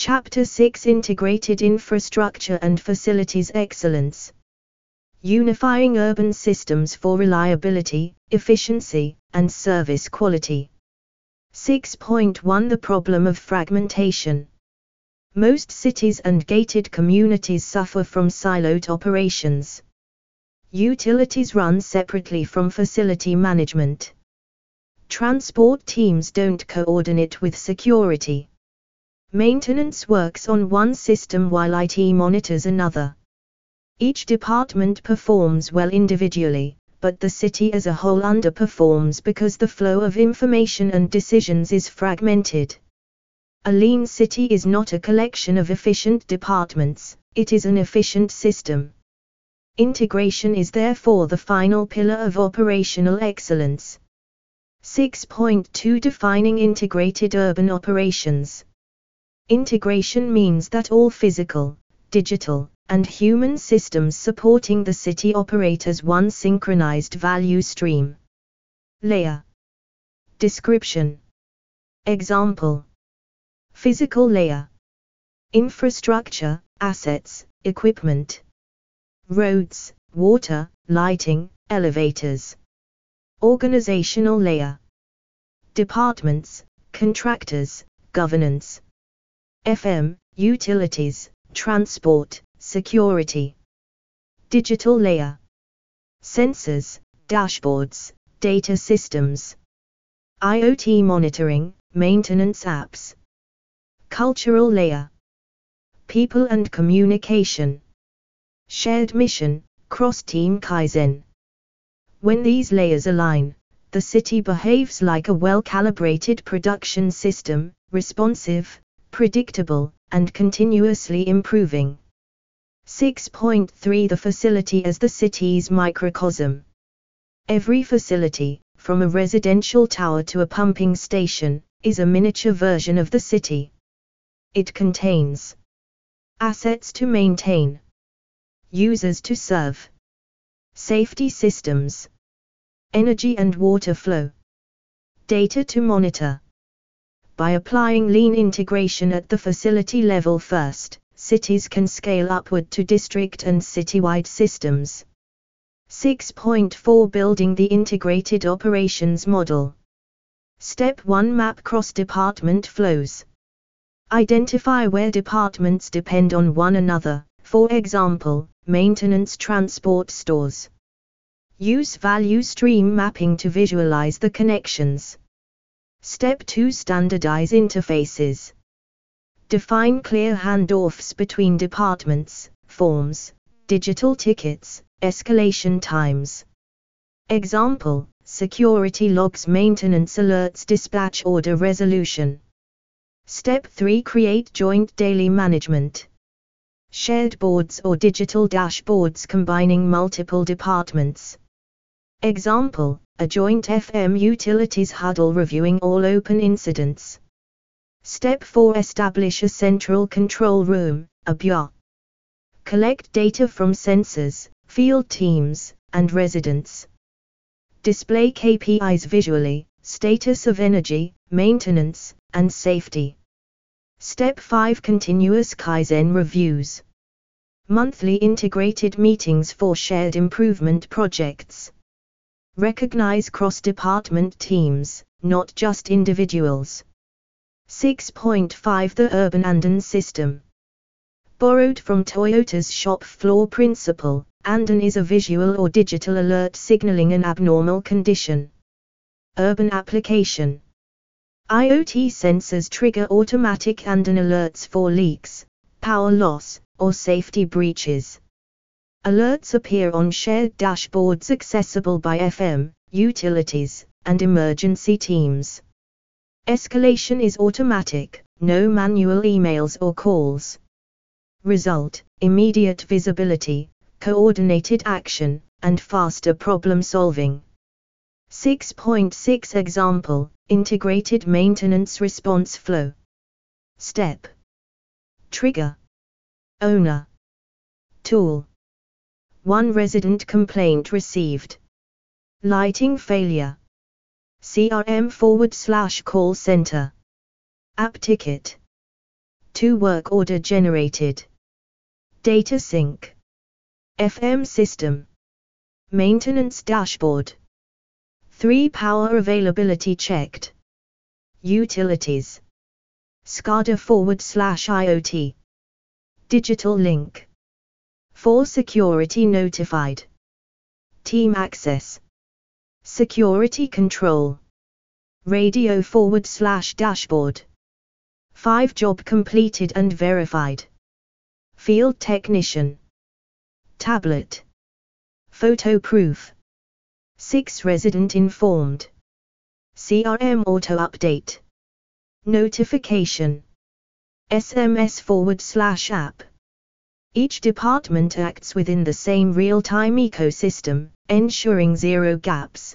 Chapter 6: Integrated Infrastructure and Facilities Excellence. Unifying urban systems for reliability, efficiency, and service quality. 6.1 The problem of fragmentation. Most cities and gated communities suffer from siloed operations. Utilities run separately from facility management. Transport teams don't coordinate with security. Maintenance works on one system while IT monitors another. Each department performs well individually, but the city as a whole underperforms because the flow of information and decisions is fragmented. A lean city is not a collection of efficient departments, it is an efficient system. Integration is therefore the final pillar of operational excellence. 6.2 Defining integrated urban operations. Integration means that all physical, digital, and human systems supporting the city operate as one synchronized value stream. Layer. Description. Example. Physical layer. Infrastructure, assets, equipment. Roads, water, lighting, elevators. Organizational layer. Departments, contractors, governance. FM, utilities, transport, security. Digital layer. Sensors, dashboards, data systems. IoT monitoring, maintenance apps. Cultural layer. People and communication. Shared mission, cross-team Kaizen. When these layers align, the city behaves like a well-calibrated production system, responsive, predictable, and continuously improving. 6.3 The facility as the city's microcosm. Every facility, from a residential tower to a pumping station, is a miniature version of the city. It contains assets to maintain, users to serve, safety systems, energy and water flow, data to monitor. By applying lean integration at the facility level first, cities can scale upward to district and citywide systems. 6.4 Building the integrated operations model. Step 1 Map cross-department flows. Identify where departments depend on one another, for example, maintenance, transport, stores. Use value stream mapping to visualize the connections. Step 2 Standardize interfaces. Define clear handoffs between departments, forms, digital tickets, escalation times. Example, security logs, maintenance alerts, dispatch order resolution. Step 3 Create joint daily management. Shared boards or digital dashboards combining multiple departments. Example, a joint FM utilities huddle reviewing all open incidents. Step 4 Establish a central control room, a BIA. Collect data from sensors, field teams, and residents. Display KPIs visually, status of energy, maintenance, and safety. Step 5 Continuous Kaizen reviews. Monthly integrated meetings for shared improvement projects. Recognize cross-department teams, not just individuals. 6.5 The urban Andan system. Borrowed from Toyota's shop floor principle, Andan is a visual or digital alert signaling an abnormal condition. Urban application. IoT sensors trigger automatic Andan alerts for leaks, power loss, or safety breaches. Alerts appear on shared dashboards accessible by FM, utilities, and emergency teams. Escalation is automatic, no manual emails or calls. Result, immediate visibility, coordinated action, and faster problem solving. 6.6 Example, integrated maintenance response flow. Step. Trigger. Owner. Tool. 1 Resident complaint received. Lighting failure. CRM /call center. App ticket. 2 work order generated. Data sync. FM system. Maintenance dashboard. 3 power availability checked. Utilities. SCADA/IoT. Digital link. 4 security notified. Team access. Security control. Radio/dashboard. 5 job completed and verified. Field technician. Tablet. Photo proof. 6 resident informed. CRM auto update. Notification. SMS/app. Each department acts within the same real-time ecosystem, ensuring zero gaps.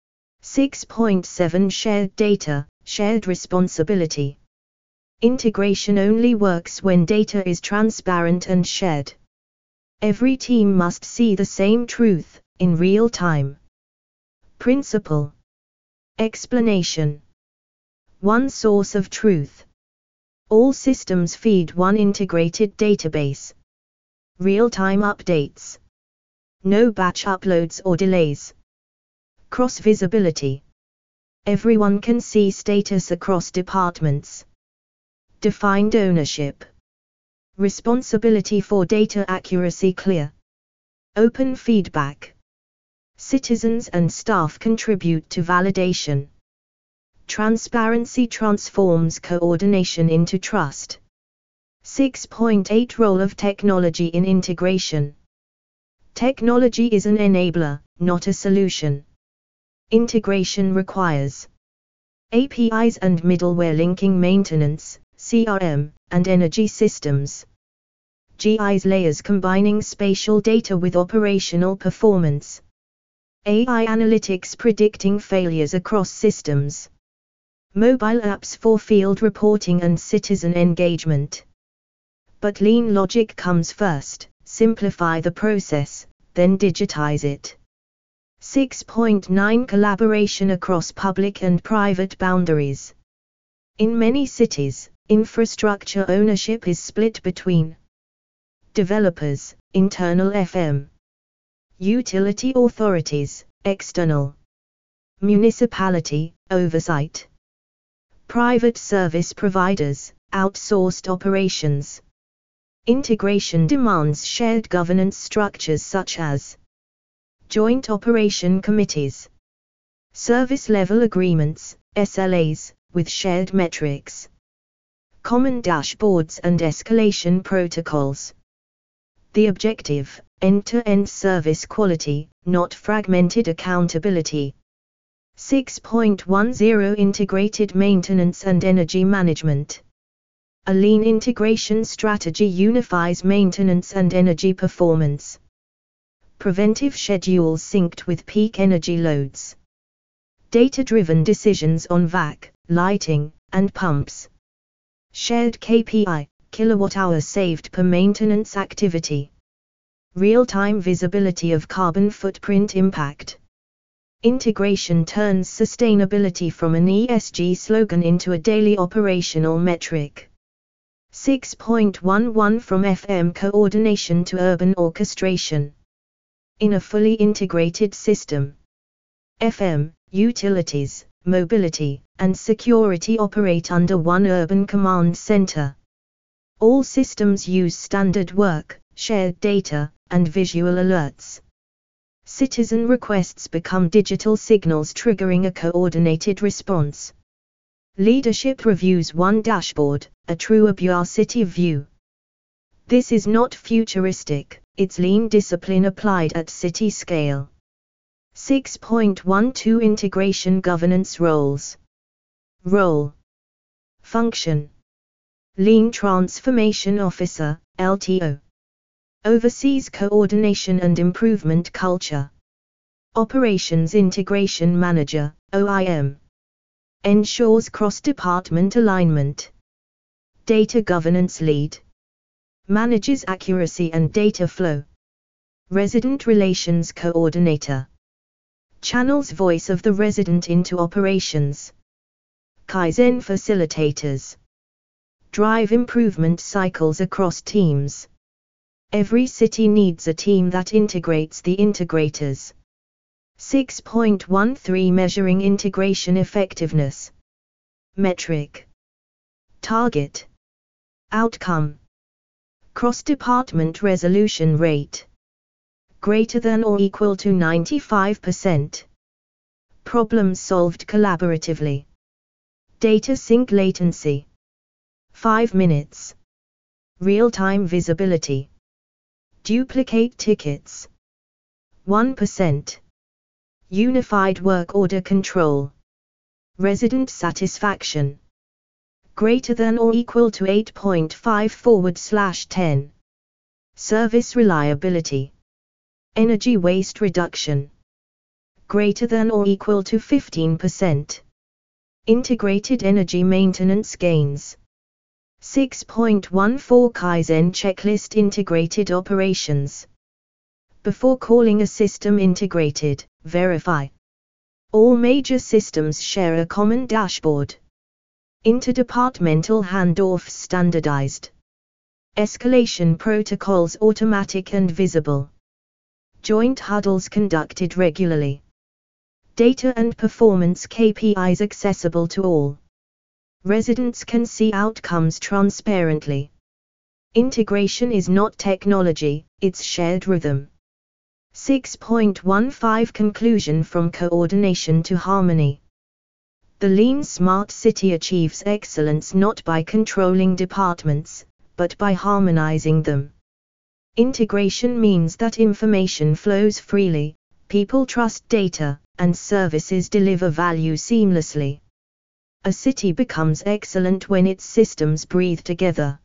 6.7 Shared data, shared responsibility. Integration only works when data is transparent and shared. Every team must see the same truth, in real time. Principle. Explanation. One source of truth. All systems feed one integrated database. Real-time updates. No batch uploads or delays. Cross-visibility. Everyone can see status across departments. Defined ownership. Responsibility for data accuracy clear. Open feedback. Citizens and staff contribute to validation. Transparency transforms coordination into trust. 6.8 Role of technology in integration. Technology is an enabler, not a solution. Integration requires APIs and middleware linking maintenance, CRM, and energy systems. GIS layers combining spatial data with operational performance. AI analytics predicting failures across systems. Mobile apps for field reporting and citizen engagement. But lean logic comes first: simplify the process, then digitize it. 6.9 Collaboration across public and private boundaries. In many cities, infrastructure ownership is split between developers, internal FM, utility authorities, external, municipality, oversight, private service providers, outsourced operations. Integration demands shared governance structures such as Joint Operation Committees, Service Level Agreements, SLAs, with shared metrics, common dashboards and escalation protocols. The objective: end-to-end service quality, not fragmented accountability. 6.10 Integrated maintenance and energy management. A lean integration strategy unifies maintenance and energy performance. Preventive schedules synced with peak energy loads. Data-driven decisions on vac, lighting, and pumps. Shared KPI, kilowatt-hour saved per maintenance activity. Real-time visibility of carbon footprint impact. Integration turns sustainability from an ESG slogan into a daily operational metric. 6.11 From FM coordination to urban orchestration. In a fully integrated system, FM, utilities, mobility, and security operate under one urban command center. All systems use standard work, shared data, and visual alerts. Citizen requests become digital signals triggering a coordinated response. Leadership reviews one dashboard, a true Abuja city view. This is not futuristic, it's lean discipline applied at city scale. 6.12 Integration governance roles. Role. Function. Lean Transformation Officer, LTO. Oversees coordination and improvement culture. Operations Integration Manager, OIM. Ensures cross-department alignment. Data Governance Lead. Manages accuracy and data flow. Resident Relations Coordinator. Channels voice of the resident into operations. Kaizen Facilitators. drive improvement cycles across teams. Every city needs a team that integrates the integrators. 6.13 Measuring integration effectiveness. Metric. Target. Outcome. Cross-department resolution rate. Greater than or equal to 95%. Problems solved collaboratively. Data sync latency. 5 minutes. Real-time visibility. Duplicate tickets. 1%. Unified work order control. Resident satisfaction. Greater than or equal to 8.5/10. Service reliability. Energy waste reduction. Greater than or equal to 15%. Integrated energy maintenance gains. 6.14 Kaizen checklist integrated operations. Before calling a system integrated, verify. All major systems share a common dashboard. Interdepartmental handoffs standardized. Escalation protocols automatic and visible. Joint huddles conducted regularly. Data and performance KPIs accessible to all. Residents can see outcomes transparently. Integration is not technology, it's shared rhythm. 6.15 Conclusion from coordination to harmony. The lean smart city achieves excellence not by controlling departments, but by harmonizing them. Integration means that information flows freely, people trust data, and services deliver value seamlessly. A city becomes excellent when its systems breathe together.